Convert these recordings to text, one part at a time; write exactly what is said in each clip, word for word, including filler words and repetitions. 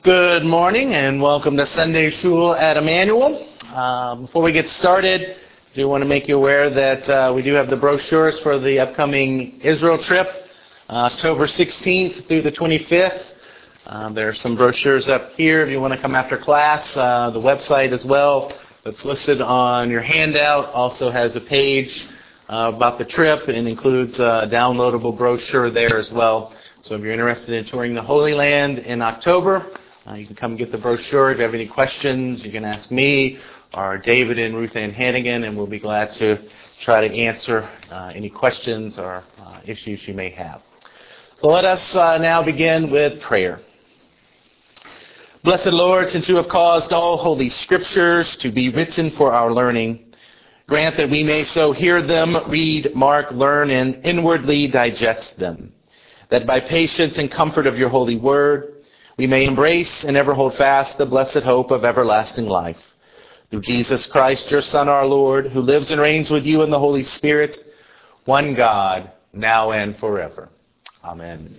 Good morning and welcome to Sunday Shul at Emmanuel. Uh, before we get started, I do want to make you aware that uh, we do have the brochures for the upcoming Israel trip, uh, October sixteenth through the twenty-fifth. Uh, there are some brochures up here if you want to come after class. Uh, the website as well that's listed on your handout also has a page uh, about the trip and includes a downloadable brochure there as well. So if you're interested in touring the Holy Land in October, Uh, you can come get the brochure. If you have any questions, you can ask me or David and Ruth Ann Hannigan, and we'll be glad to try to answer uh, any questions or uh, issues you may have. So let us uh, now begin with prayer. Blessed Lord, since you have caused all holy scriptures to be written for our learning, grant that we may so hear them, read, mark, learn, and inwardly digest them, that by patience and comfort of your holy word, we may embrace and ever hold fast the blessed hope of everlasting life. Through Jesus Christ, your Son, our Lord, who lives and reigns with you in the Holy Spirit, one God, now and forever. Amen.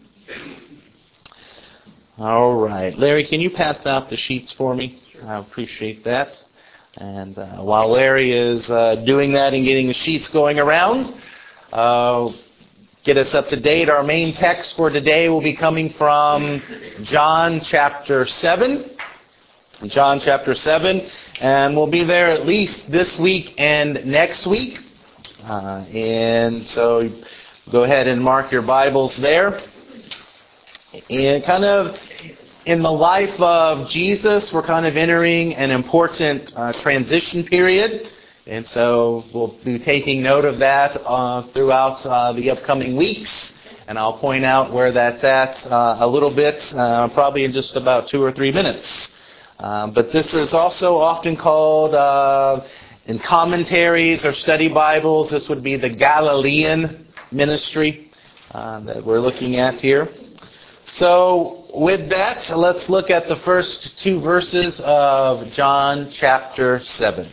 All right. Larry, can you pass out the sheets for me? I appreciate that. And uh, while Larry is uh, doing that and getting the sheets going around, uh, get us up to date. Our main text for today will be coming from John chapter seven. John chapter seven. And we'll be there at least this week and next week. Uh, and so go ahead and mark your Bibles there. And kind of in the life of Jesus, we're kind of entering an important uh, transition period. And so we'll be taking note of that uh, throughout uh, the upcoming weeks. And I'll point out where that's at uh, a little bit, uh, probably in just about two or three minutes. Uh, but this is also often called, uh, in commentaries or study Bibles, this would be the Galilean ministry uh, that we're looking at here. So with that, let's look at the first two verses of John chapter seven.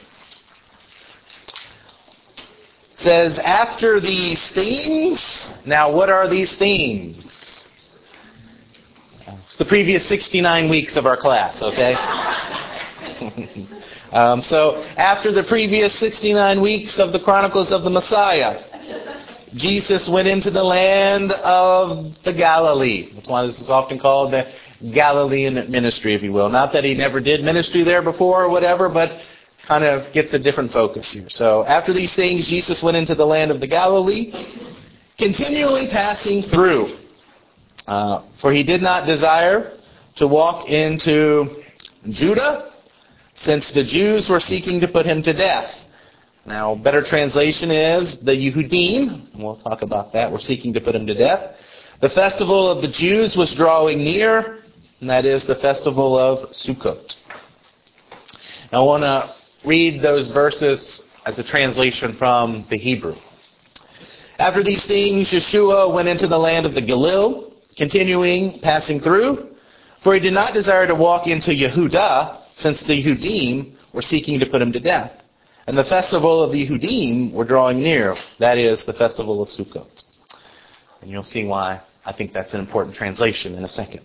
It says, after these things, now what are these things? It's the previous sixty-nine weeks of our class, okay? um, so, after the previous sixty-nine weeks of the Chronicles of the Messiah, Jesus went into the land of the Galilee. That's why this is often called the Galilean ministry, if you will. Not that he never did ministry there before or whatever, but kind of gets a different focus here. So after these things, Jesus went into the land of the Galilee, continually passing through. Uh, for he did not desire to walk into Judah, since the Jews were seeking to put him to death. Now, better translation is the Yehudim, and we'll talk about that, were seeking to put him to death. The festival of the Jews was drawing near, and that is the festival of Sukkot. Now, I want to read those verses as a translation from the Hebrew. After these things, Yeshua went into the land of the Galilee, continuing, passing through, for he did not desire to walk into Yehudah, since the Yehudim were seeking to put him to death. And the festival of the Yehudim were drawing near, that is, the festival of Sukkot. And you'll see why I think that's an important translation in a second.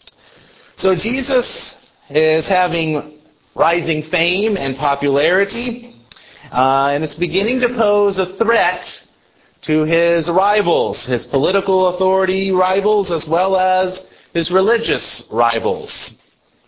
So Jesus is having rising fame and popularity, uh, and it's beginning to pose a threat to his rivals, his political authority rivals, as well as his religious rivals.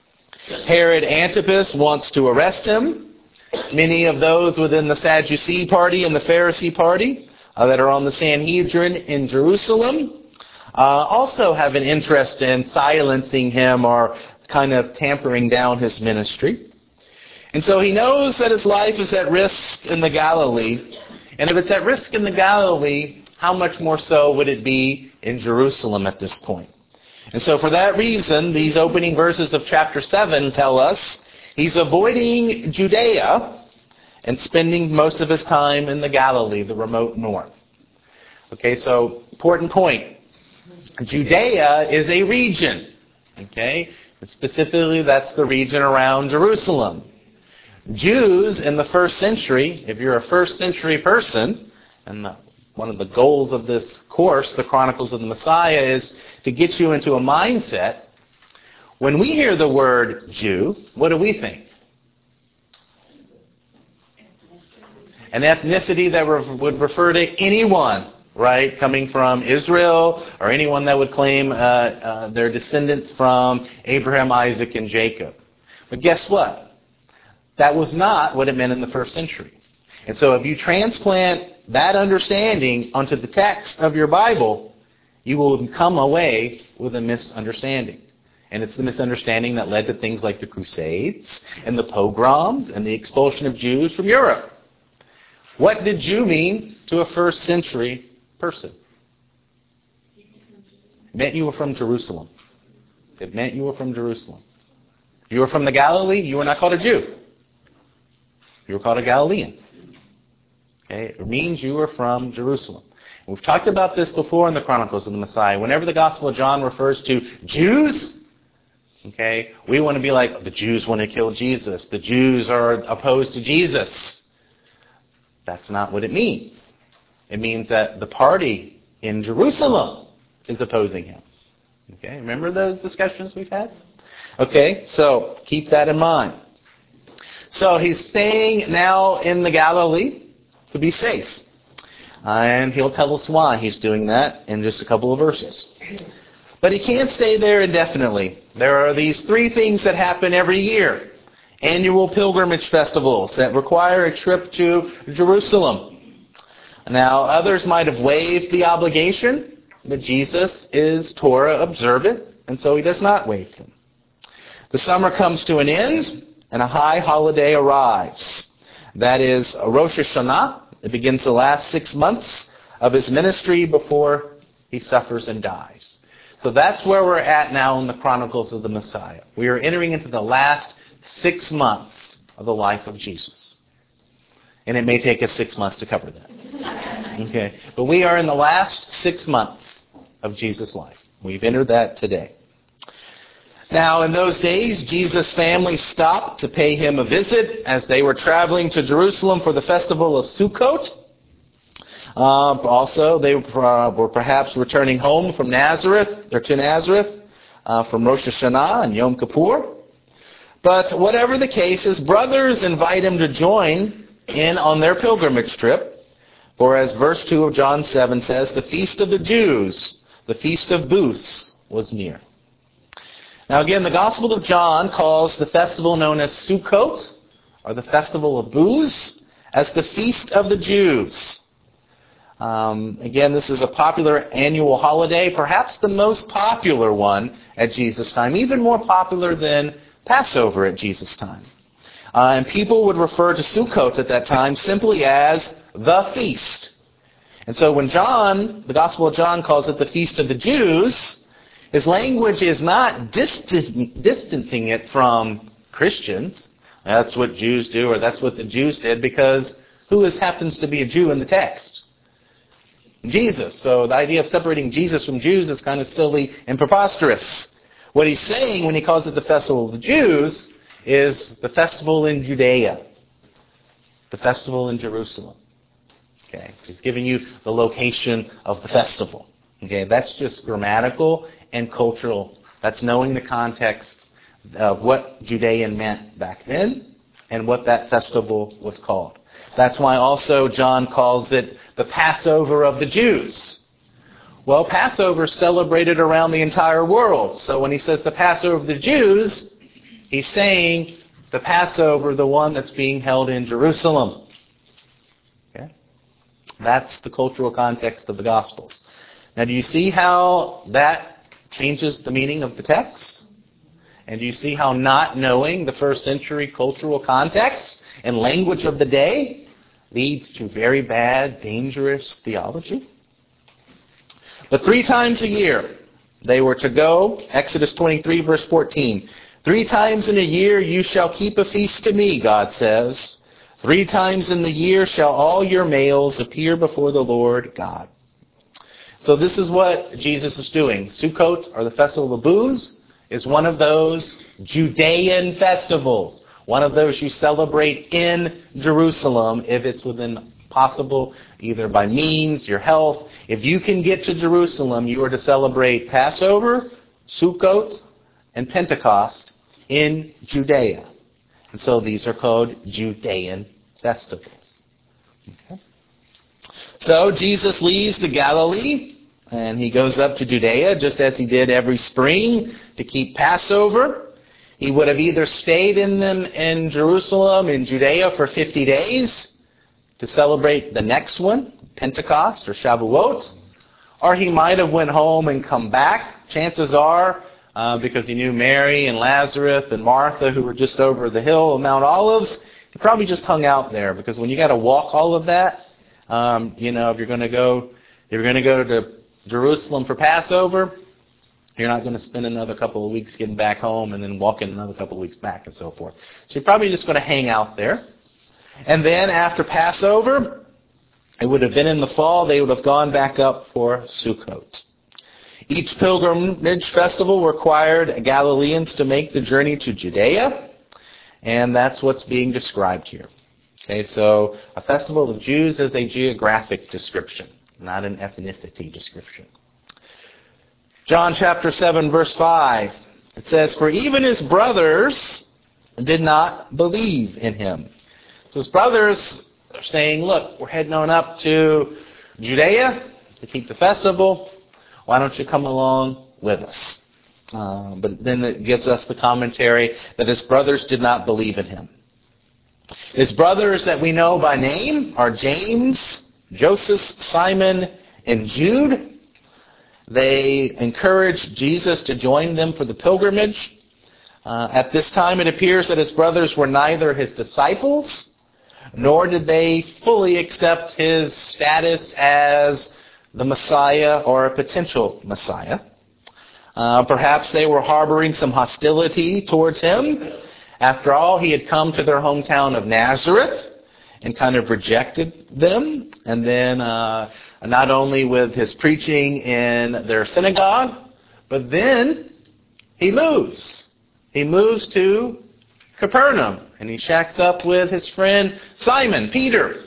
Herod Antipas wants to arrest him. Many of those within the Sadducee party and the Pharisee party uh, that are on the Sanhedrin in Jerusalem uh, also have an interest in silencing him or kind of tampering down his ministry. And so he knows that his life is at risk in the Galilee. And if it's at risk in the Galilee, how much more so would it be in Jerusalem at this point? And so for that reason, these opening verses of chapter seven tell us he's avoiding Judea and spending most of his time in the Galilee, the remote north. Okay, so important point. Judea is a region. Okay, and specifically that's the region around Jerusalem. Jews in the first century, if you're a first century person, and the, one of the goals of this course, the Chronicles of the Messiah, is to get you into a mindset When we hear the word Jew, what do we think? An ethnicity that re- would refer to anyone, right, coming from Israel, or anyone that would claim uh, uh, their descendants from Abraham, Isaac, and Jacob. But guess what? That was not what it meant in the first century. And so if you transplant that understanding onto the text of your Bible, you will come away with a misunderstanding. And it's the misunderstanding that led to things like the Crusades and the pogroms and the expulsion of Jews from Europe. What did Jew mean to a first century person? It meant you were from Jerusalem. It meant you were from Jerusalem. If you were from the Galilee, you were not called a Jew. You were called a Galilean. Okay? It means you were from Jerusalem. And we've talked about this before in the Chronicles of the Messiah. Whenever the Gospel of John refers to Jews, okay, we want to be like, the Jews want to kill Jesus. The Jews are opposed to Jesus. That's not what it means. It means that the party in Jerusalem is opposing him. Okay, remember those discussions we've had? Okay, so keep that in mind. So he's staying now in the Galilee to be safe. Uh, and he'll tell us why he's doing that in just a couple of verses. But he can't stay there indefinitely. There are these three things that happen every year. Annual pilgrimage festivals that require a trip to Jerusalem. Now, others might have waived the obligation, but Jesus is Torah observant, and so he does not waive them. The summer comes to an end, and a high holiday arrives. That is Rosh Hashanah. It begins the last six months of his ministry before he suffers and dies. So that's where we're at now in the Chronicles of the Messiah. We are entering into the last six months of the life of Jesus. And it may take us six months to cover that. Okay, but we are in the last six months of Jesus' life. We've entered that today. Now, in those days, Jesus' family stopped to pay him a visit as they were traveling to Jerusalem for the festival of Sukkot. Uh, also, they uh, were perhaps returning home from Nazareth, or to Nazareth, uh, from Rosh Hashanah and Yom Kippur. But whatever the case, his brothers invite him to join in on their pilgrimage trip. For as verse two of John seven says, the feast of the Jews, the feast of booths, was near. Now again, the Gospel of John calls the festival known as Sukkot, or the festival of booths, as the feast of the Jews. Um, again, this is a popular annual holiday, perhaps the most popular one at Jesus' time, even more popular than Passover at Jesus' time. Uh, and people would refer to Sukkot at that time simply as the feast. And so when John, the Gospel of John, calls it the feast of the Jews, his language is not distant, distancing it from Christians. That's what Jews do, or that's what the Jews did, because who is, happens to be a Jew in the text? Jesus. So the idea of separating Jesus from Jews is kind of silly and preposterous. What he's saying when he calls it the festival of the Jews is the festival in Judea, the festival in Jerusalem. Okay, he's giving you the location of the festival. Okay, that's just grammatical and cultural. That's knowing the context of what Judean meant back then and what that festival was called. That's why also John calls it the Passover of the Jews. Well, Passover is celebrated around the entire world. So when he says the Passover of the Jews, he's saying the Passover, the one that's being held in Jerusalem. Okay? That's the cultural context of the Gospels. Now, do you see how that changes the meaning of the text? And do you see how not knowing the first century cultural context and language of the day leads to very bad, dangerous theology? But three times a year they were to go, Exodus twenty-three, verse fourteen. Three times in a year you shall keep a feast to me, God says. Three times in the year shall all your males appear before the Lord God. So this is what Jesus is doing. Sukkot, or the Festival of Booths, is one of those Judean festivals. One of those you celebrate in Jerusalem if it's within possible, either by means, your health. If you can get to Jerusalem, you are to celebrate Passover, Sukkot, and Pentecost in Judea. And so these are called Judean festivals. Okay. So Jesus leaves the Galilee and he goes up to Judea just as he did every spring to keep Passover. He would have either stayed in them in Jerusalem, in Judea for fifty days to celebrate the next one, Pentecost or Shavuot, or he might have went home and come back. Chances are, uh, because he knew Mary and Lazarus and Martha who were just over the hill of Mount Olives, he probably just hung out there, because when you got to walk all of that, um, you know, if you're going to go, if you're going to go to Jerusalem for Passover, you're not going to spend another couple of weeks getting back home and then walking another couple of weeks back and so forth. So you're probably just going to hang out there. And then after Passover, it would have been in the fall, they would have gone back up for Sukkot. Each pilgrimage festival required Galileans to make the journey to Judea, and that's what's being described here. Okay, so a festival of Jews is a geographic description, not an ethnicity description. John chapter seven, verse five, it says, "For even his brothers did not believe in him." So his brothers are saying, look, we're heading on up to Judea to keep the festival. Why don't you come along with us? Uh, but then it gives us the commentary that his brothers did not believe in him. His brothers that we know by name are James, Joseph, Simon, and Jude. They encouraged Jesus to join them for the pilgrimage. Uh, at this time, it appears that his brothers were neither his disciples, nor did they fully accept his status as the Messiah or a potential Messiah. Uh, perhaps they were harboring some hostility towards him. After all, he had come to their hometown of Nazareth and kind of rejected them. And then uh, not only with his preaching in their synagogue, but then he moves. He moves to Capernaum, and he shacks up with his friend Simon, Peter.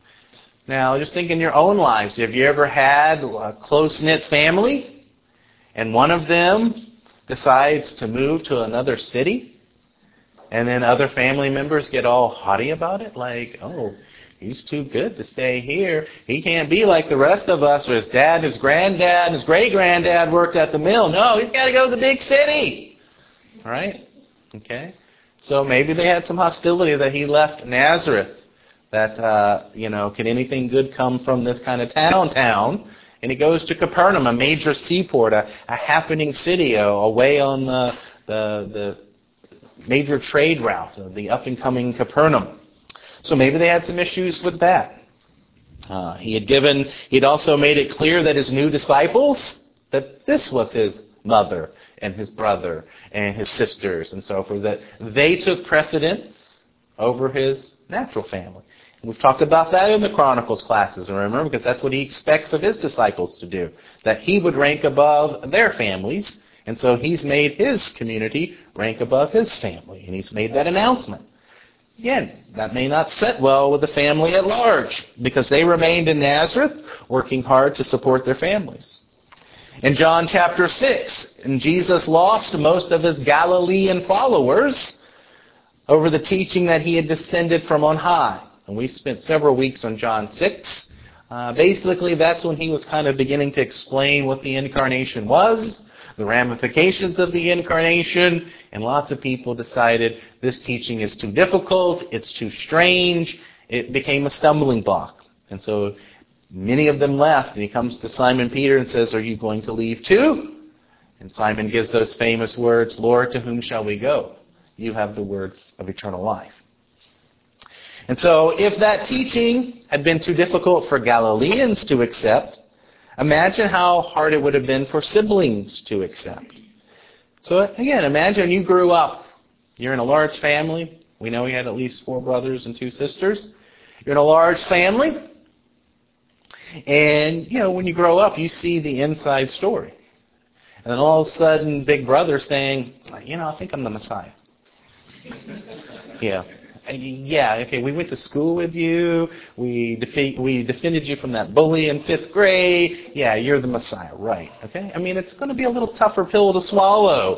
Now, just think in your own lives, have you ever had a close-knit family, and one of them decides to move to another city, and then other family members get all haughty about it, like, oh, he's too good to stay here. He can't be like the rest of us, where his dad, his granddad, his great-granddad worked at the mill. No, he's got to go to the big city. All right? Okay? So maybe they had some hostility that he left Nazareth. That, uh, you know, can anything good come from this kind of town town? And he goes to Capernaum, a major seaport, a, a happening city, a, away on the, the, the major trade route of the up-and-coming Capernaum. So maybe they had some issues with that. Uh, he had given, he'd also made it clear that his new disciples, that this was his mother and his brother and his sisters and so forth, that they took precedence over his natural family. And we've talked about that in the Chronicles classes, remember, because that's what he expects of his disciples to do, that he would rank above their families, and so he's made his community rank above his family, and he's made that announcement. Again, that may not sit well with the family at large, because they remained in Nazareth, working hard to support their families. In John chapter six, and Jesus lost most of his Galilean followers over the teaching that he had descended from on high. And we spent several weeks on John six. Uh, basically, that's when he was kind of beginning to explain what the incarnation was, the ramifications of the incarnation, and lots of people decided this teaching is too difficult, it's too strange, it became a stumbling block. And so many of them left, and he comes to Simon Peter and says, "Are you going to leave too?" And Simon gives those famous words, "Lord, to whom shall we go? You have the words of eternal life." And so if that teaching had been too difficult for Galileans to accept, imagine how hard it would have been for siblings to accept. So again, imagine you grew up. You're in a large family. We know he had at least four brothers and two sisters. You're in a large family. And, you know, when you grow up, you see the inside story. And then all of a sudden, Big Brother saying, you know, I think I'm the Messiah. Yeah. Yeah, okay, we went to school with you. We defe- we defended you from that bully in fifth grade. Yeah, you're the Messiah, right. Okay? I mean, it's going to be a little tougher pill to swallow,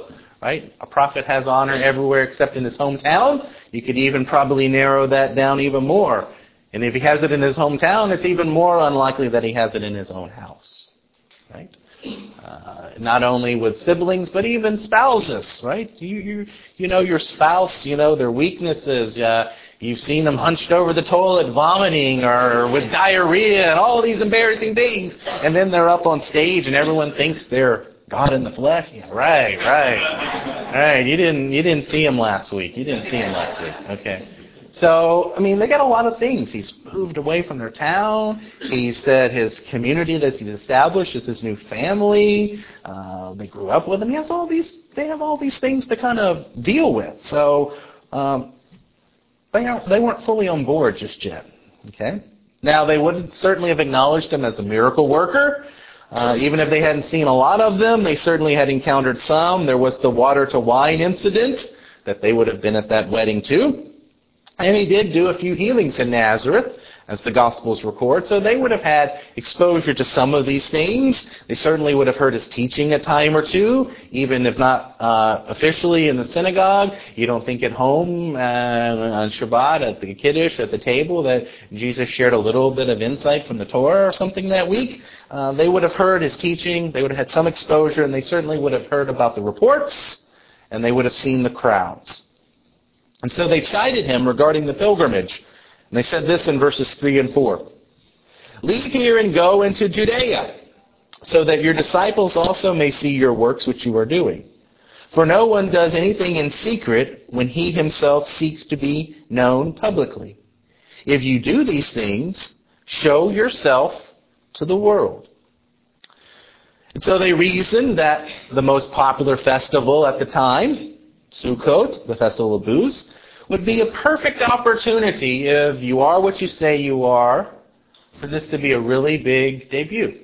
right? A prophet has honor everywhere except in his hometown. You could even probably narrow that down even more. And if he has it in his hometown, it's even more unlikely that he has it in his own house, right? Uh, not only with siblings, but even spouses, right? You, you, you know your spouse, you know their weaknesses. Uh, you've seen them hunched over the toilet vomiting or with diarrhea and all these embarrassing things. And then they're up on stage and everyone thinks they're God in the flesh. Yeah, right, right. Right, you didn't, you didn't see him last week. You didn't see him last week. Okay. So, I mean, they got a lot of things. He's moved away from their town. He said his community that he's established is his new family. Uh, they grew up with him. He has all these, they have all these things to kind of deal with. So, um, they aren't, they weren't fully on board just yet. Okay? Now, they would certainly have acknowledged him as a miracle worker. Uh, even if they hadn't seen a lot of them, they certainly had encountered some. There was the water to wine incident that they would have been at that wedding too. And he did do a few healings in Nazareth, as the Gospels record. So they would have had exposure to some of these things. They certainly would have heard his teaching a time or two, even if not uh, officially in the synagogue. You don't think at home uh, on Shabbat, at the Kiddush, at the table, that Jesus shared a little bit of insight from the Torah or something that week. Uh, they would have heard his teaching. They would have had some exposure, and they certainly would have heard about the reports, and they would have seen the crowds. And so they chided him regarding the pilgrimage. And they said this in verses three and four. Leave here and go into Judea, so that your disciples also may see your works which you are doing. For no one does anything in secret when he himself seeks to be known publicly. If you do these things, show yourself to the world. And so they reasoned that the most popular festival at the time, Sukkot, the festival of booths, would be a perfect opportunity, if you are what you say you are, for this to be a really big debut.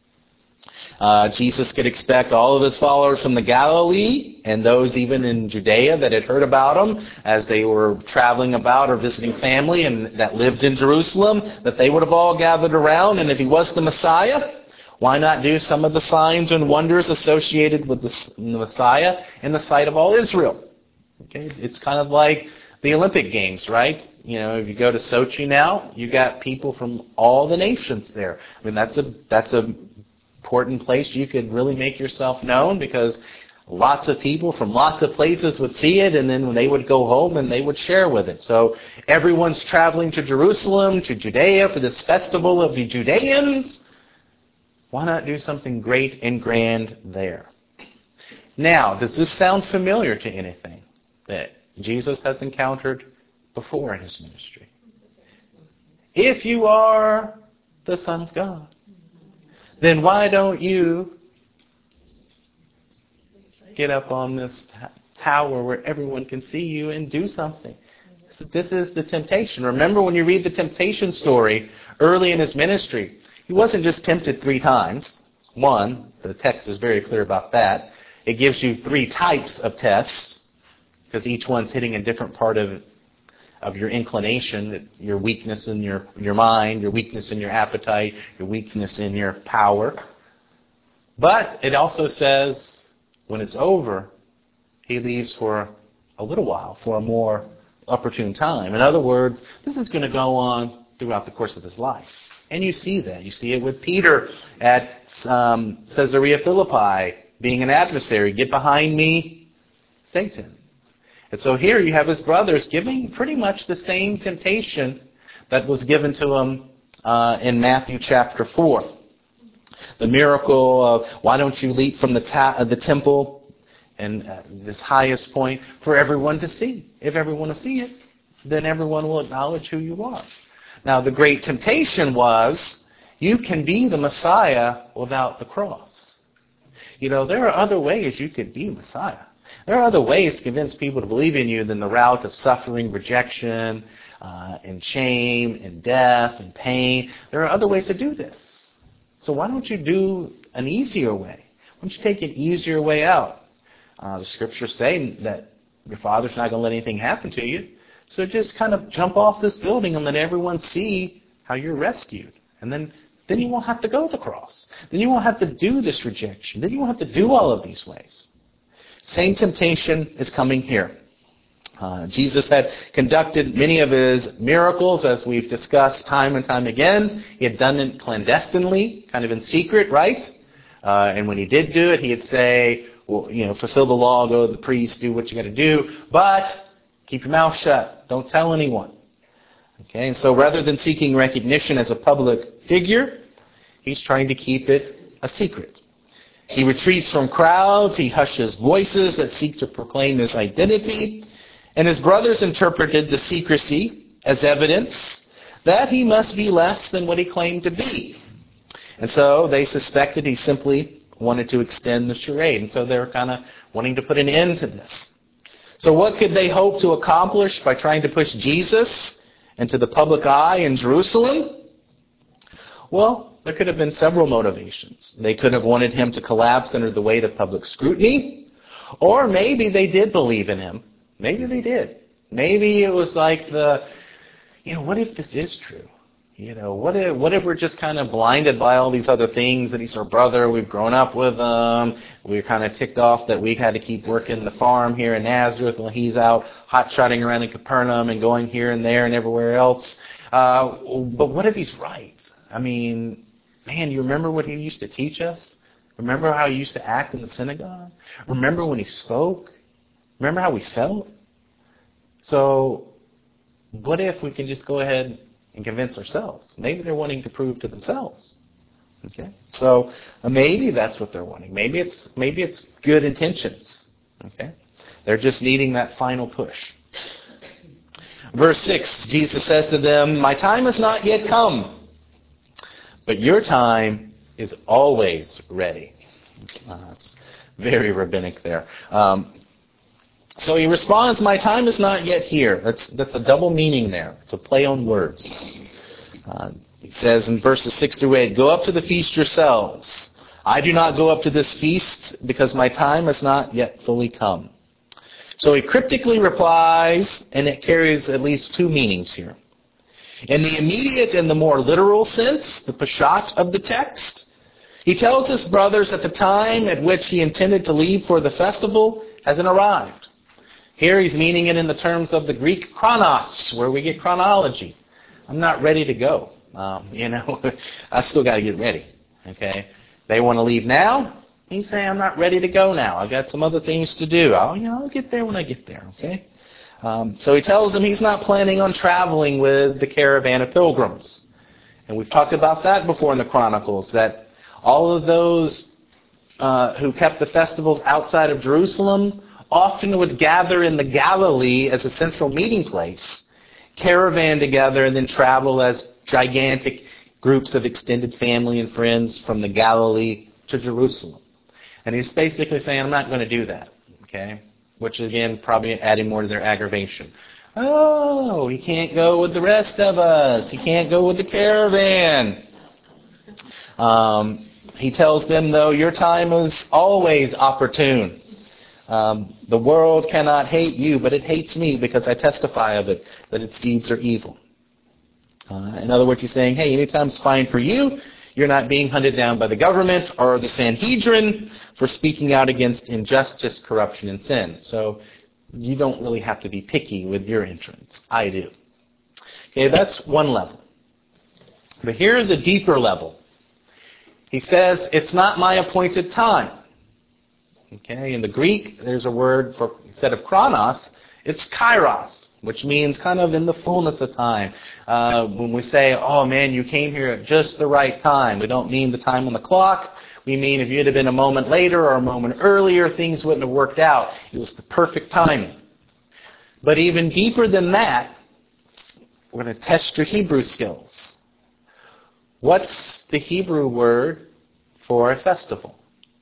Uh, Jesus could expect all of his followers from the Galilee and those even in Judea that had heard about him as they were traveling about or visiting family and that lived in Jerusalem, that they would have all gathered around. And if he was the Messiah, why not do some of the signs and wonders associated with the Messiah in the sight of all Israel? Okay, it's kind of like the Olympic Games, right? You know, if you go to Sochi now, you got people from all the nations there. I mean, that's a that's a important place you could really make yourself known, because lots of people from lots of places would see it, and then when they would go home and they would share with it. So everyone's traveling to Jerusalem, to Judea for this festival of the Judeans. Why not do something great and grand there? Now, does this sound familiar to anything that Jesus has encountered before in his ministry? If you are the Son of God, then why don't you get up on this tower where everyone can see you and do something? So this is the temptation. Remember when you read the temptation story early in his ministry, he wasn't just tempted three times. One, the text is very clear about that. It gives you three types of tests, because each one's hitting a different part of of your inclination, your weakness in your, your mind, your weakness in your appetite, your weakness in your power. But it also says, when it's over, he leaves for a little while, for a more opportune time. In other words, this is going to go on throughout the course of his life. And you see that. You see it with Peter at um, Caesarea Philippi, being an adversary. Get behind me, Satan. And so here you have his brothers giving pretty much the same temptation that was given to him uh, in Matthew chapter four. The miracle of, why don't you leap from the, ta- uh, the temple and uh, this highest point for everyone to see. If everyone will see it, then everyone will acknowledge who you are. Now the great temptation was, you can be the Messiah without the cross. You know, there are other ways you could be Messiah. There are other ways to convince people to believe in you than the route of suffering, rejection, uh, and shame, and death, and pain. There are other ways to do this. So why don't you do an easier way? Why don't you take an easier way out? Uh, the scriptures say that your Father's not going to let anything happen to you. So just kind of jump off this building and let everyone see how you're rescued. And then, then you won't have to go to the cross. Then you won't have to do this rejection. Then you won't have to do all of these ways. Same temptation is coming here. Uh, Jesus had conducted many of his miracles, as we've discussed time and time again. He had done it clandestinely, kind of in secret, right? Uh, and when he did do it, he'd say, well, you know, fulfill the law, go to the priest, do what you got to do, but keep your mouth shut. Don't tell anyone. Okay, and so rather than seeking recognition as a public figure, he's trying to keep it a secret. He retreats from crowds. He hushes voices that seek to proclaim his identity. And his brothers interpreted the secrecy as evidence that he must be less than what he claimed to be. And so they suspected he simply wanted to extend the charade. And so they were kind of wanting to put an end to this. So what could they hope to accomplish by trying to push Jesus into the public eye in Jerusalem? Well, there could have been several motivations. They could have wanted him to collapse under the weight of public scrutiny. Or maybe they did believe in him. Maybe they did. Maybe it was like the, you know, what if this is true? You know, what if, what if we're just kind of blinded by all these other things, that he's our brother, we've grown up with him, we're kind of ticked off that we had to keep working the farm here in Nazareth while he's out hot-shotting around in Capernaum and going here and there and everywhere else. Uh, but what if he's right? I mean, man, you remember what he used to teach us? Remember how he used to act in the synagogue? Remember when he spoke? Remember how we felt? So, what if we can just go ahead and convince ourselves? Maybe they're wanting to prove to themselves. Okay, so uh, maybe that's what they're wanting. Maybe it's maybe it's good intentions. Okay, they're just needing that final push. Verse six, Jesus says to them, "My time has not yet come, but your time is always ready." Uh, it's very rabbinic there. Um, So he responds, "My time is not yet here." That's that's a double meaning there. It's a play on words. Uh, he says in verses six through eight, "Go up to the feast yourselves. I do not go up to this feast because my time has not yet fully come." So he cryptically replies, and it carries at least two meanings here. In the immediate and the more literal sense, the pashat of the text, he tells his brothers that the time at which he intended to leave for the festival hasn't arrived. Here he's meaning it in the terms of the Greek chronos, where we get chronology. I'm not ready to go. Um, you know, I still got to get ready. Okay, they want to leave now. He's saying, I'm not ready to go now. I've got some other things to do. I'll, you know, I'll get there when I get there. Okay. Um, so he tells them he's not planning on traveling with the caravan of pilgrims. And we've talked about that before in the Chronicles, that all of those uh, who kept the festivals outside of Jerusalem often would gather in the Galilee as a central meeting place, caravan together, and then travel as gigantic groups of extended family and friends from the Galilee to Jerusalem. And he's basically saying, I'm not going to do that. Okay? Which, again, probably adding more to their aggravation. Oh, he can't go with the rest of us. He can't go with the caravan. Um, he tells them, though, your time is always opportune. Um, the world cannot hate you, but it hates me because I testify of it, that its deeds are evil. Uh, in other words, he's saying, hey, anytime's fine for you. You're not being hunted down by the government or the Sanhedrin for speaking out against injustice, corruption, and sin. So you don't really have to be picky with your entrance. I do. Okay, that's one level. But here's a deeper level. He says, it's not my appointed time. Okay, in the Greek, there's a word for, instead of chronos, it's kairos, which means kind of in the fullness of time. Uh, when we say, oh man, you came here at just the right time, we don't mean the time on the clock. We mean if you'd have been a moment later or a moment earlier, things wouldn't have worked out. It was the perfect timing. But even deeper than that, we're going to test your Hebrew skills. What's the Hebrew word for a festival?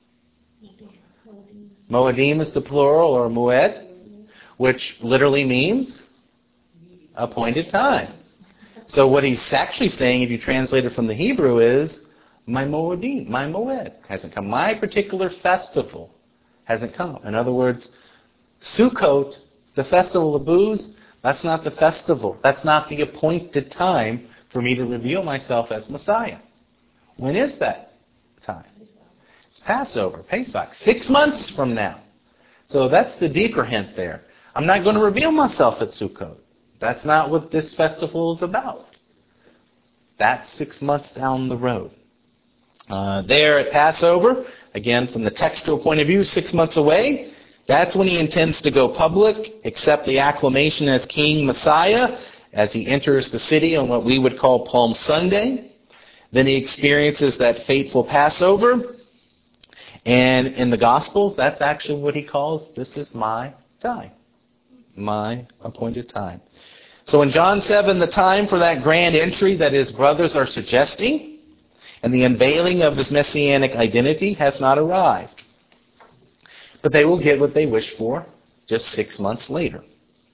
Moedim is the plural, or moed, which literally means appointed time. So what he's actually saying, if you translate it from the Hebrew, is my moedim, my moed hasn't come. My particular festival hasn't come. In other words, Sukkot, the festival of booths, that's not the festival. That's not the appointed time for me to reveal myself as Messiah. When is that time? It's Passover, Pesach, six months from now. So that's the deeper hint there. I'm not going to reveal myself at Sukkot. That's not what this festival is about. That's six months down the road. Uh, there at Passover, again, from the textual point of view, six months away, that's when he intends to go public, accept the acclamation as King Messiah, as he enters the city on what we would call Palm Sunday. Then he experiences that fateful Passover. And in the Gospels, that's actually what he calls, this is my time. My appointed time. So in John seven, the time for that grand entry that his brothers are suggesting and the unveiling of his messianic identity has not arrived. But they will get what they wish for just six months later.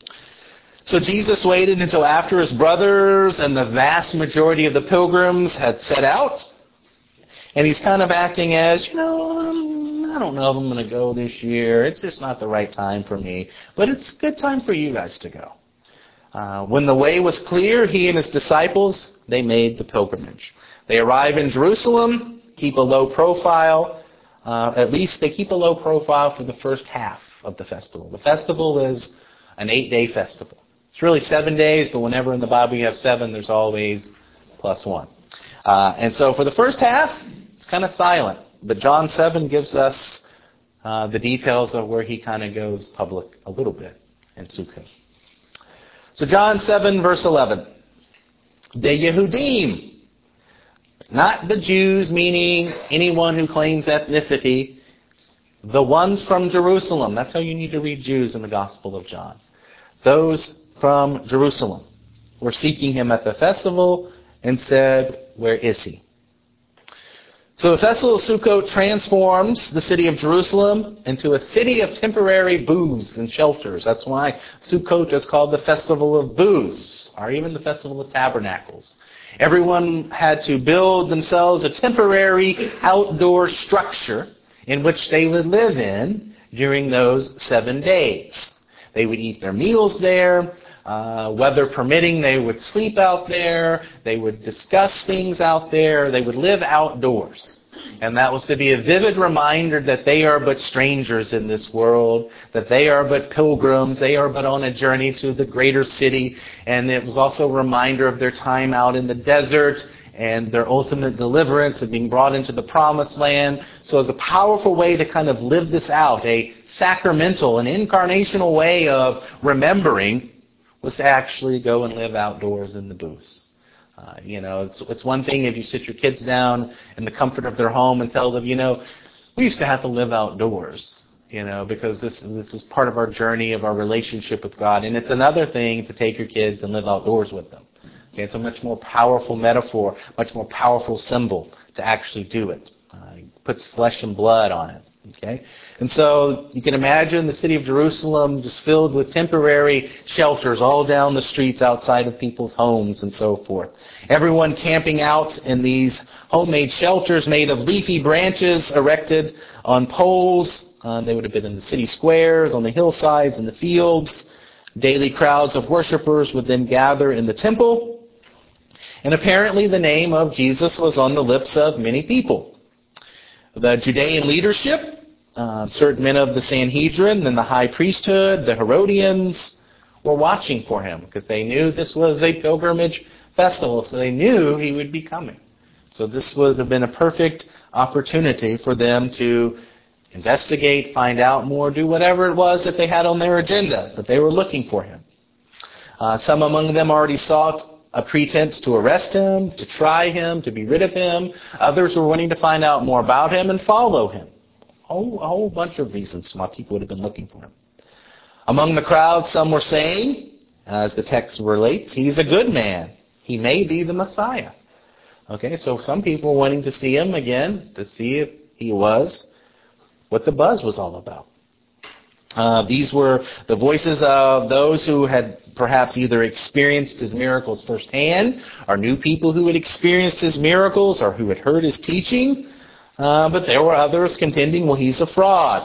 So Jesus waited until after his brothers and the vast majority of the pilgrims had set out. And he's kind of acting as, you know, um, I don't know if I'm going to go this year. It's just not the right time for me. But it's a good time for you guys to go. Uh, when the way was clear, he and his disciples, they made the pilgrimage. They arrive in Jerusalem, keep a low profile. Uh, at least they keep a low profile for the first half of the festival. The festival is an eight-day festival. It's really seven days, but whenever in the Bible you have seven, there's always plus one. Uh, and so for the first half, it's kind of silent. But John seven gives us uh, the details of where he kind of goes public a little bit in Sukkot. So John seven, verse eleven. The Yehudim. Not the Jews, meaning anyone who claims ethnicity. The ones from Jerusalem. That's how you need to read Jews in the Gospel of John. Those from Jerusalem were seeking him at the festival and said, where is he? So the festival of Sukkot transforms the city of Jerusalem into a city of temporary booths and shelters. That's why Sukkot is called the Festival of Booths, or even the Festival of Tabernacles. Everyone had to build themselves a temporary outdoor structure in which they would live in during those seven days. They would eat their meals there. Uh, weather permitting, they would sleep out there. They would discuss things out there. They would live outdoors. And that was to be a vivid reminder that they are but strangers in this world, that they are but pilgrims, they are but on a journey to the greater city. And it was also a reminder of their time out in the desert and their ultimate deliverance and being brought into the promised land. So it's a powerful way to kind of live this out, a sacramental, an incarnational way of remembering was to actually go and live outdoors in the booths. Uh, you know, it's, it's one thing if you sit your kids down in the comfort of their home and tell them, you know, we used to have to live outdoors, you know, because this, this is part of our journey of our relationship with God. And it's another thing to take your kids and live outdoors with them. Okay, it's a much more powerful metaphor, much more powerful symbol to actually do it. Uh, it puts flesh and blood on it. Okay, and so you can imagine the city of Jerusalem just filled with temporary shelters all down the streets outside of people's homes and so forth. Everyone camping out in these homemade shelters made of leafy branches erected on poles. Uh, they would have been in the city squares, on the hillsides, in the fields. Daily crowds of worshipers would then gather in the temple. And apparently the name of Jesus was on the lips of many people. The Judean leadership, Uh, certain men of the Sanhedrin and the high priesthood, the Herodians, were watching for him because they knew this was a pilgrimage festival, so they knew he would be coming. So this would have been a perfect opportunity for them to investigate, find out more, do whatever it was that they had on their agenda, but they were looking for him. Uh, some among them already sought a pretense to arrest him, to try him, to be rid of him. Others were wanting to find out more about him and follow him. A whole, a whole bunch of reasons why people would have been looking for him. Among the crowd, some were saying, as the text relates, he's a good man. He may be the Messiah. Okay, so some people were wanting to see him again, to see if he was what the buzz was all about. Uh, these were the voices of those who had perhaps either experienced his miracles firsthand, or knew people who had experienced his miracles, or who had heard his teaching. Uh, but there were others contending, well, he's a fraud,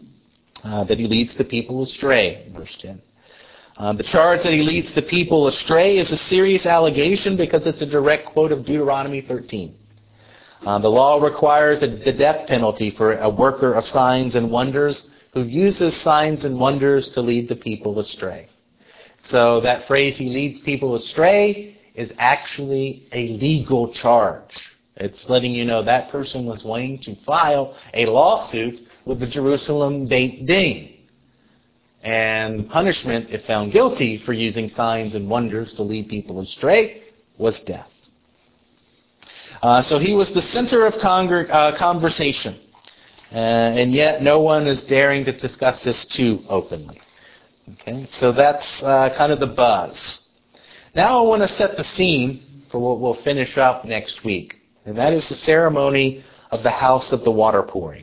uh, that he leads the people astray, verse ten. Uh, the charge that he leads the people astray is a serious allegation because it's a direct quote of Deuteronomy thirteen. Uh, the law requires a, the death penalty for a worker of signs and wonders who uses signs and wonders to lead the people astray. So that phrase, he leads people astray, is actually a legal charge. It's letting you know that person was wanting to file a lawsuit with the Jerusalem Beit Din. And the punishment, if found guilty for using signs and wonders to lead people astray, was death. Uh, so he was the center of congr- uh, conversation. Uh, and yet no one is daring to discuss this too openly. Okay, so that's uh, kind of the buzz. Now I want to set the scene for what we'll finish up next week. And that is the ceremony of the house of the water pouring.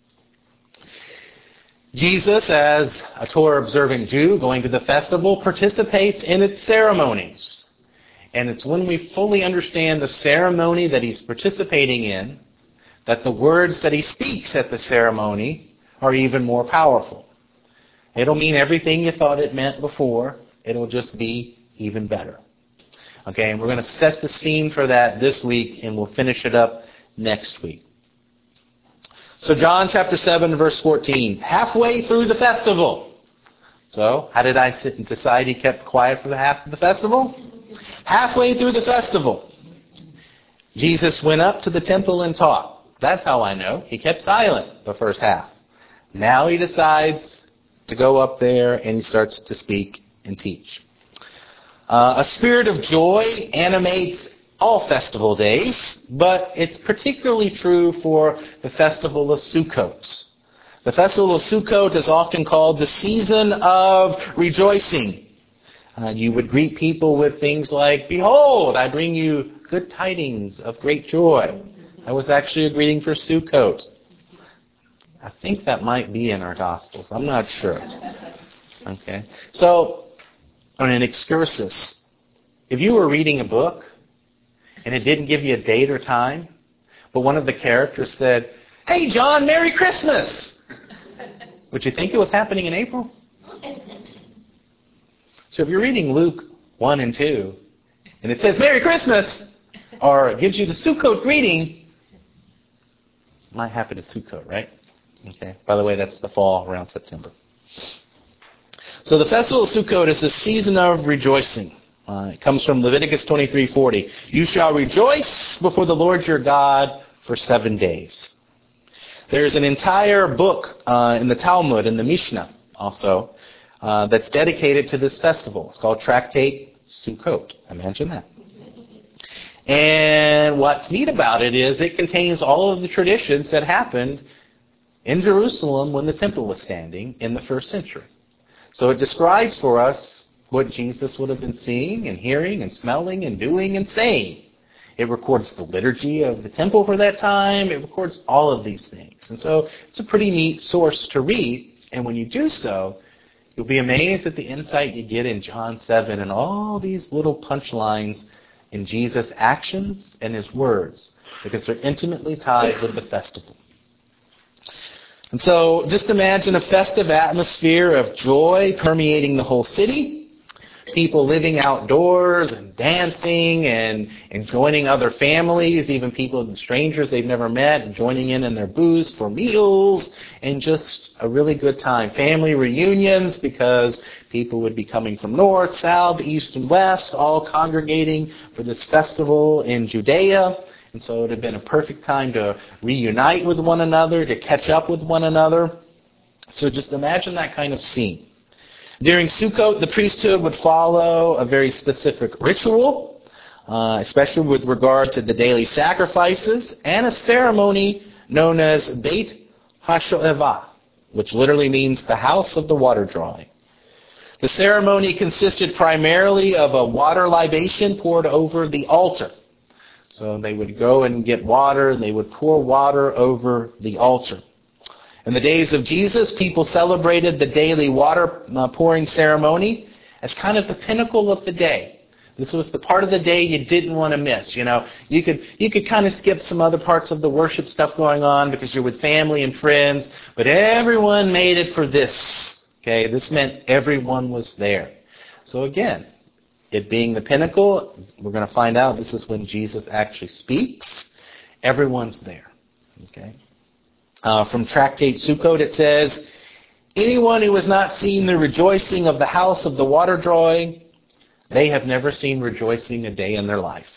Jesus, as a Torah-observant Jew going to the festival, participates in its ceremonies. And it's when we fully understand the ceremony that he's participating in that the words that he speaks at the ceremony are even more powerful. It'll mean everything you thought it meant before. It'll just be even better. Okay, and we're going to set the scene for that this week, and we'll finish it up next week. So John chapter seven, verse fourteen, halfway through the festival. So, how did I sit and decide he kept quiet for the half of the festival? Halfway through the festival, Jesus went up to the temple and taught. That's how I know. He kept silent the first half. Now he decides to go up there and he starts to speak and teach. Uh, a spirit of joy animates all festival days, but it's particularly true for the festival of Sukkot. The festival of Sukkot is often called the season of rejoicing. Uh, you would greet people with things like, "Behold, I bring you good tidings of great joy." That was actually a greeting for Sukkot. I think that might be in our Gospels. I'm not sure. Okay. So, on an excursus, if you were reading a book and it didn't give you a date or time, but one of the characters said, "Hey, John, Merry Christmas!" would you think it was happening in April? So if you're reading Luke one and two, and it says, "Merry Christmas," or it gives you the Sukkot greeting, it might happen at Sukkot, right? Okay. By the way, that's the fall around September. So the festival of Sukkot is a season of rejoicing. Uh, it comes from Leviticus twenty-three forty. You shall rejoice before the Lord your God for seven days. There's an entire book uh, in the Talmud, in the Mishnah also, uh, that's dedicated to this festival. It's called Tractate Sukkot. Imagine that. And what's neat about it is it contains all of the traditions that happened in Jerusalem when the temple was standing in the first century. So it describes for us what Jesus would have been seeing and hearing and smelling and doing and saying. It records the liturgy of the temple for that time. It records all of these things. And so it's a pretty neat source to read. And when you do so, you'll be amazed at the insight you get in John seven and all these little punchlines in Jesus' actions and his words, because they're intimately tied with the festival. And so just imagine a festive atmosphere of joy permeating the whole city. People living outdoors and dancing and, and joining other families, even people and strangers they've never met, and joining in in their booths for meals, and just a really good time. Family reunions, because people would be coming from north, south, east, and west, all congregating for this festival in Judea. And so it would have been a perfect time to reunite with one another, to catch up with one another. So just imagine that kind of scene. During Sukkot, the priesthood would follow a very specific ritual, uh, especially with regard to the daily sacrifices, and a ceremony known as Beit HaShoevah, which literally means the house of the water drawing. The ceremony consisted primarily of a water libation poured over the altar. So they would go and get water, and they would pour water over the altar. In the days of Jesus, people celebrated the daily water uh, pouring ceremony as kind of the pinnacle of the day. This was the part of the day you didn't want to miss. You know, you could you could kind of skip some other parts of the worship stuff going on because you're with family and friends, but everyone made it for this. Okay, this meant everyone was there. So again, it being the pinnacle, we're going to find out this is when Jesus actually speaks. Everyone's there. Okay. Uh, from Tractate Sukkot, it says, Anyone who has not seen the rejoicing of the house of the water drawing, they have never seen rejoicing a day in their life.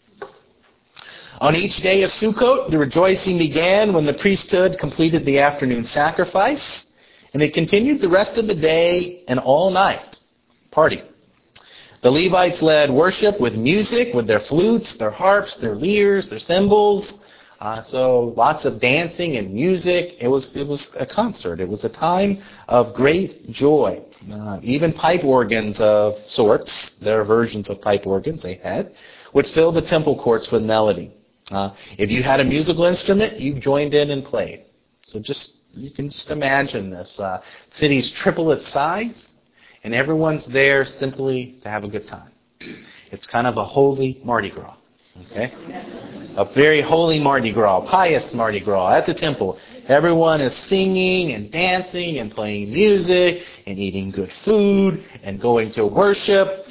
On each day of Sukkot, the rejoicing began when the priesthood completed the afternoon sacrifice, and it continued the rest of the day and all night. Party. The Levites led worship with music, with their flutes, their harps, their lyres, their cymbals. Uh, so lots of dancing and music. It was it was a concert. It was a time of great joy. Uh, even pipe organs of sorts, there are versions of pipe organs they had, would fill the temple courts with melody. Uh, if you had a musical instrument, you joined in and played. So just you can just imagine this. Uh, city's triple its size, and everyone's there simply to have a good time. It's kind of a holy Mardi Gras. Okay? A very holy Mardi Gras, pious Mardi Gras at the temple. Everyone is singing and dancing and playing music and eating good food and going to worship.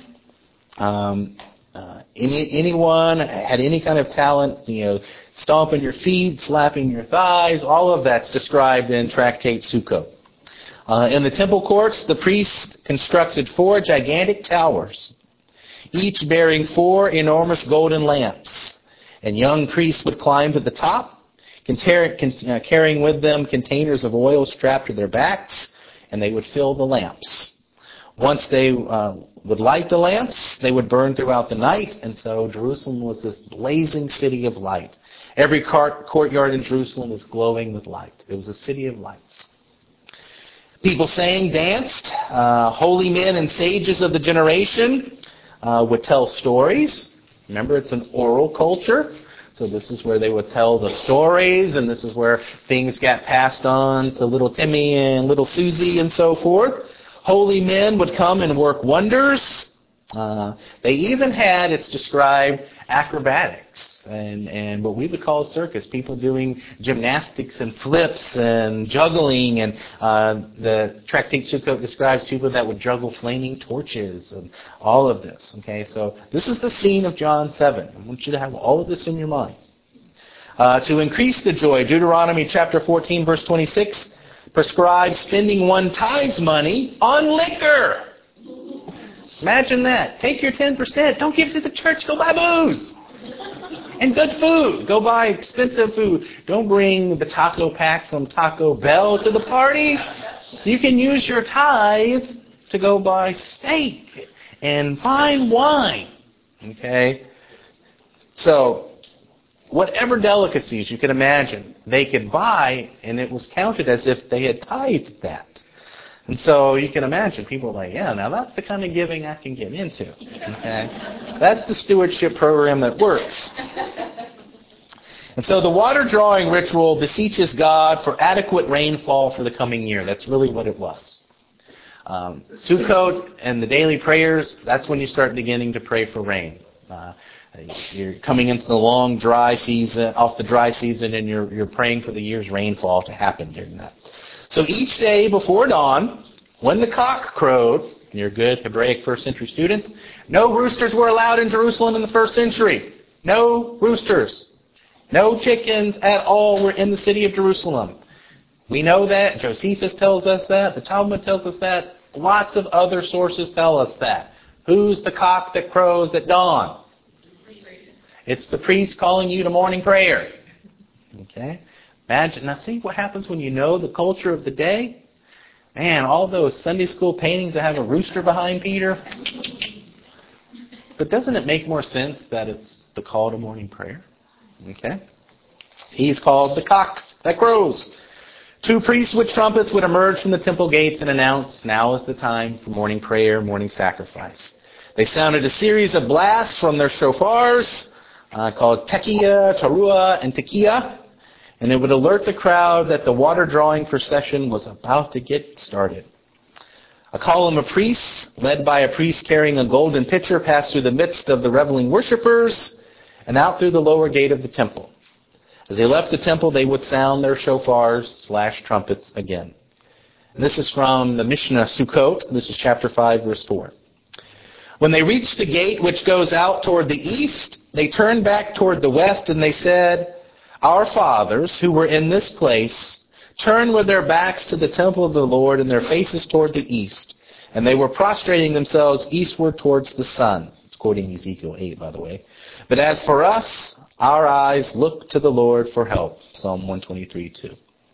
Um, uh, any, anyone had any kind of talent, you know, stomping your feet, slapping your thighs, all of that's described in Tractate Sukkot. Uh, in the temple courts, the priests constructed four gigantic towers, each bearing four enormous golden lamps. And young priests would climb to the top, carrying with them containers of oil strapped to their backs, and they would fill the lamps. Once they uh, would light the lamps, they would burn throughout the night, and so Jerusalem was this blazing city of light. Every court, courtyard in Jerusalem was glowing with light. It was a city of lights. People sang, danced. Uh, holy men and sages of the generation uh, would tell stories. Remember, it's an oral culture. So this is where they would tell the stories, and this is where things got passed on to little Timmy and little Susie and so forth. Holy men would come and work wonders. Uh, they even had, it's described, acrobatics and, and what we would call a circus, people doing gymnastics and flips and juggling. And uh, the Tractate Sukkot describes people that would juggle flaming torches and all of this. Okay, so this is the scene of John seven. I want you to have all of this in your mind. Uh, to increase the joy, Deuteronomy chapter fourteen, verse twenty-six, prescribes spending one tithes money on liquor. Imagine that. Take your ten percent. Don't give it to the church. Go buy booze. And good food. Go buy expensive food. Don't bring the taco pack from Taco Bell to the party. You can use your tithe to go buy steak and fine wine. Okay? So, whatever delicacies you can imagine, they could buy, and it was counted as if they had tithed that. And so you can imagine people are like, yeah, now that's the kind of giving I can get into. Okay? That's the stewardship program that works. And so the water drawing ritual beseeches God for adequate rainfall for the coming year. That's really what it was. Um, Sukkot and the daily prayers, that's when you start beginning to pray for rain. Uh, you're coming into the long dry season, off the dry season, and you're, you're praying for the year's rainfall to happen during that. So each day before dawn, when the cock crowed, you're good Hebraic first century students, no roosters were allowed in Jerusalem in the first century. No roosters. No chickens at all were in the city of Jerusalem. We know that. Josephus tells us that. The Talmud tells us that. Lots of other sources tell us that. Who's the cock that crows at dawn? It's the priest calling you to morning prayer. Okay? Imagine, now see what happens when you know the culture of the day? Man, all those Sunday school paintings that have a rooster behind Peter. But doesn't it make more sense that it's the call to morning prayer? Okay? He's called the cock that crows. Two priests with trumpets would emerge from the temple gates and announce, now is the time for morning prayer, morning sacrifice. They sounded a series of blasts from their shofars, uh, called tekiah, teruah, and tekiah. And it would alert the crowd that the water drawing procession was about to get started. A column of priests, led by a priest carrying a golden pitcher, passed through the midst of the reveling worshipers and out through the lower gate of the temple. As they left the temple, they would sound their shofars slash trumpets again. And this is from the Mishnah Sukkot. This is chapter five, verse four. When they reached the gate which goes out toward the east, they turned back toward the west and they said, Our fathers, who were in this place, turned with their backs to the temple of the Lord and their faces toward the east. And they were prostrating themselves eastward towards the sun. It's quoting Ezekiel eight, by the way. But as for us, our eyes look to the Lord for help. Psalm one twenty-three, two.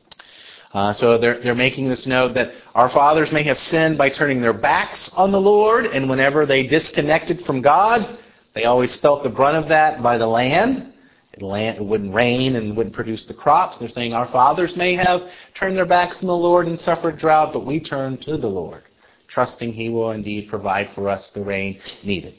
Uh, so they're, they're making this note that our fathers may have sinned by turning their backs on the Lord, and whenever they disconnected from God, they always felt the brunt of that by the land. It, land, it wouldn't rain and wouldn't produce the crops. They're saying our fathers may have turned their backs on the Lord and suffered drought, but we turn to the Lord, trusting He will indeed provide for us the rain needed.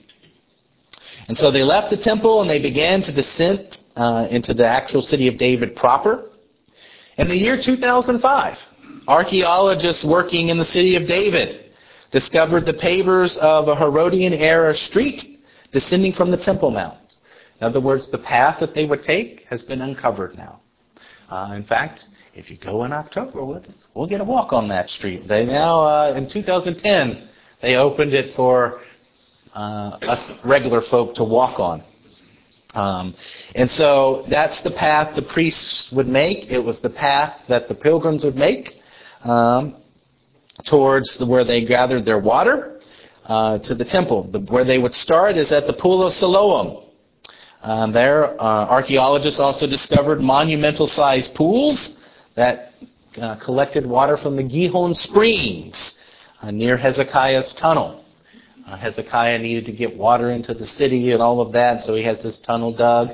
And so they left the temple and they began to descend uh, into the actual city of David proper. In the year two thousand five, archaeologists working in the city of David discovered the pavers of a Herodian-era street descending from the Temple Mount. In other words, the path that they would take has been uncovered now. Uh, in fact, if you go in October with us, we'll get a walk on that street. They now, uh, in two thousand ten, they opened it for uh, us regular folk to walk on. Um, and so that's the path the priests would make. It was the path that the pilgrims would make um, towards the, where they gathered their water uh, to the temple. The, where they would start is at the Pool of Siloam. Um, there, uh, archaeologists also discovered monumental-sized pools that uh, collected water from the Gihon Springs uh, near Hezekiah's tunnel. Uh, Hezekiah needed to get water into the city and all of that, so he has this tunnel dug,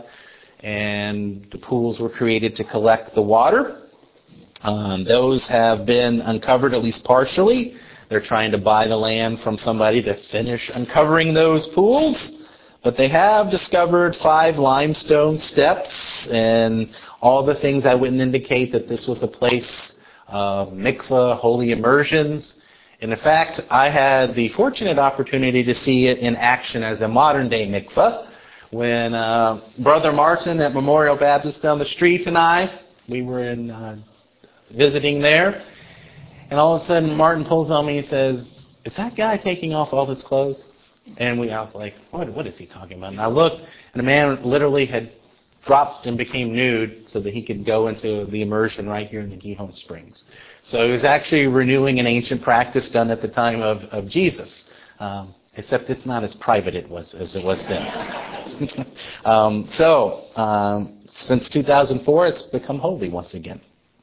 and the pools were created to collect the water. Um, those have been uncovered at least partially. They're trying to buy the land from somebody to finish uncovering those pools. But they have discovered five limestone steps and all the things that would indicate that this was a place of mikveh, holy immersions. And in fact, I had the fortunate opportunity to see it in action as a modern-day mikveh when uh, Brother Martin at Memorial Baptist down the street and I, we were in uh, visiting there. And all of a sudden, Martin pulls on me and says, "Is that guy taking off all his clothes?" And we, I was like, what, what is he talking about? And I looked, and the man literally had dropped and became nude so that he could go into the immersion right here in the Gihon Springs. So he was actually renewing an ancient practice done at the time of, of Jesus, um, except it's not as private it was as it was then. um, so um, since two thousand four, it's become holy once again.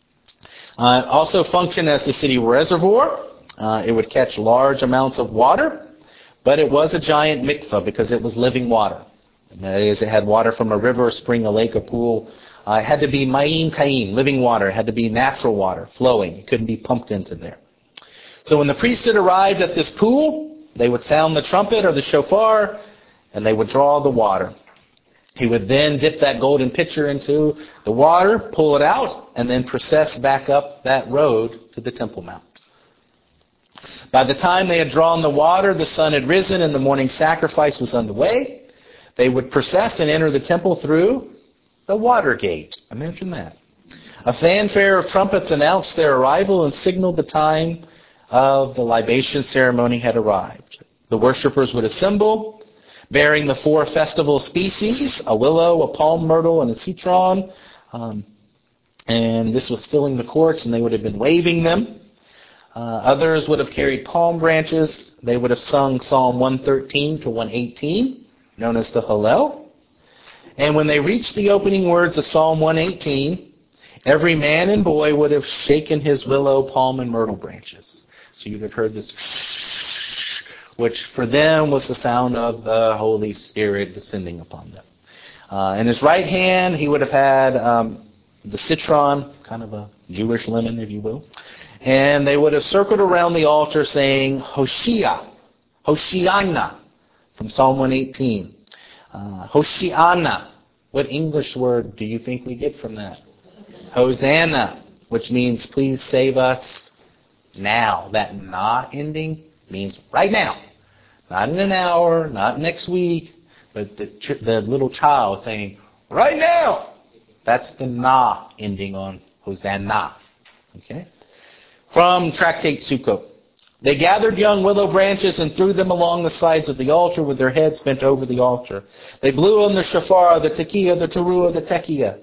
Uh, it also functioned as the city reservoir. Uh, it would catch large amounts of water, but it was a giant mikveh because it was living water. And that is, it had water from a river, a spring, a lake, a pool. Uh, it had to be ma'im ka'im, living water. It had to be natural water, flowing. It couldn't be pumped into there. So when the priest had arrived at this pool, they would sound the trumpet or the shofar, and they would draw the water. He would then dip that golden pitcher into the water, pull it out, and then process back up that road to the Temple Mount. By the time they had drawn the water, the sun had risen, and the morning sacrifice was underway. They would process and enter the temple through the water gate. Imagine that. A fanfare of trumpets announced their arrival and signaled the time of the libation ceremony had arrived. The worshipers would assemble, bearing the four festival species, a willow, a palm myrtle, and a citron. Um, and this was filling the courts, and they would have been waving them. Uh, others would have carried palm branches. They would have sung Psalm one thirteen to one eighteen, known as the Hallel. And when they reached the opening words of Psalm one eighteen, every man and boy would have shaken his willow, palm, and myrtle branches. So you'd have heard this, which for them was the sound of the Holy Spirit descending upon them. Uh, in his right hand, he would have had um, the citron, kind of a Jewish lemon, if you will. And they would have circled around the altar saying, Hoshia, Hoshiana, from Psalm one eighteen. Uh, Hoshiana. What English word do you think we get from that? Hosanna, which means please save us now. That na ending means right now. Not in an hour, not next week, but the, ch- the little child saying, right now. That's the na ending on Hosanna. Okay? From Tractate Sukkot. They gathered young willow branches and threw them along the sides of the altar with their heads bent over the altar. They blew on the shofar, the tekiah, the teruah, the tekiah.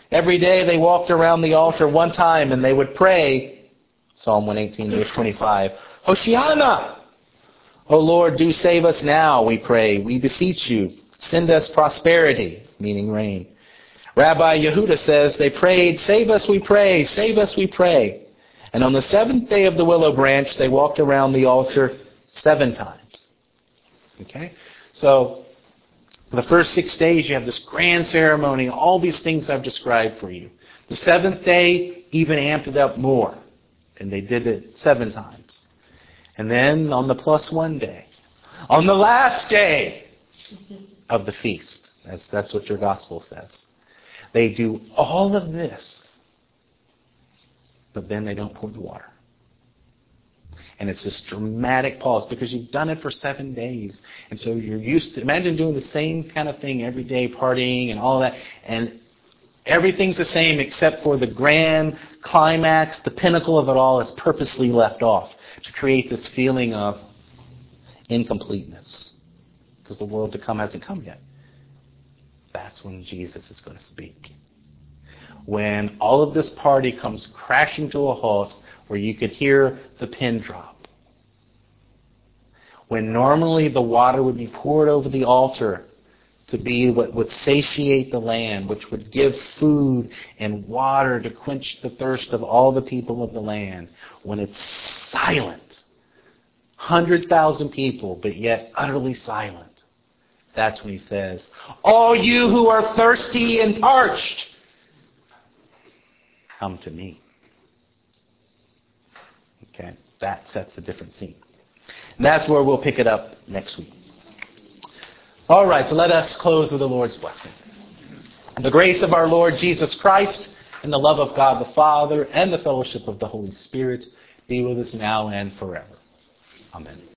Every day they walked around the altar one time and they would pray, Psalm one eighteen, verse twenty-five, Hoshiana! O Lord, do save us now, we pray. We beseech you. Send us prosperity, meaning rain. Rabbi Yehuda says they prayed, save us, we pray, save us, we pray. And on the seventh day of the willow branch, they walked around the altar seven times. Okay? So, the first six days, you have this grand ceremony, all these things I've described for you. The seventh day even amped it up more. And they did it seven times. And then on the plus one day, on the last day of the feast, that's, that's what your gospel says, they do all of this, but then they don't pour the water. And it's this dramatic pause because you've done it for seven days. And so you're used to, imagine doing the same kind of thing every day, partying and all that. And everything's the same except for the grand climax, the pinnacle of it all is purposely left off to create this feeling of incompleteness. Because the world to come hasn't come yet. That's when Jesus is going to speak. When all of this party comes crashing to a halt, where you could hear the pin drop. When normally the water would be poured over the altar to be what would satiate the land, which would give food and water to quench the thirst of all the people of the land. When it's silent, one hundred thousand people, but yet utterly silent. That's when he says, all you who are thirsty and parched, come to me. Okay, that sets a different scene. And that's where we'll pick it up next week. All right, so let us close with the Lord's blessing. The grace of our Lord Jesus Christ and the love of God the Father and the fellowship of the Holy Spirit be with us now and forever. Amen.